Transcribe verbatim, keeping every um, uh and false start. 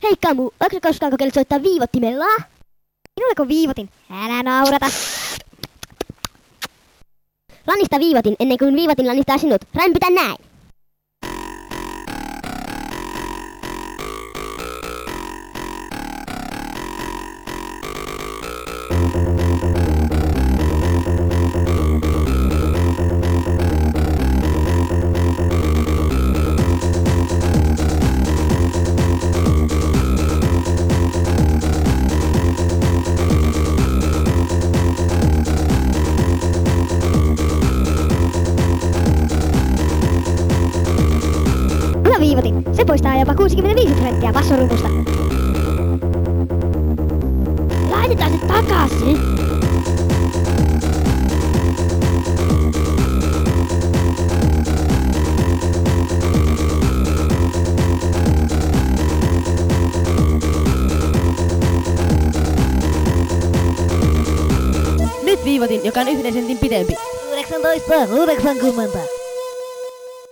Hei Kamu, ootko koskaan kokeillut soittaa viivottimella? Minulleko viivotin? Älä naurata. Lannista viivotin ennen kuin viivotin lannistaa sinut. Rämpytä näin. Viivotin. Se poistaa jopa kuusikymmentäviisi prosenttia bassorupusta. Laitetaan se takaisin. Nyt viivotin, joka on yhden sentin pidempi. yhdeksäntoista, yhdeksänkymmentä.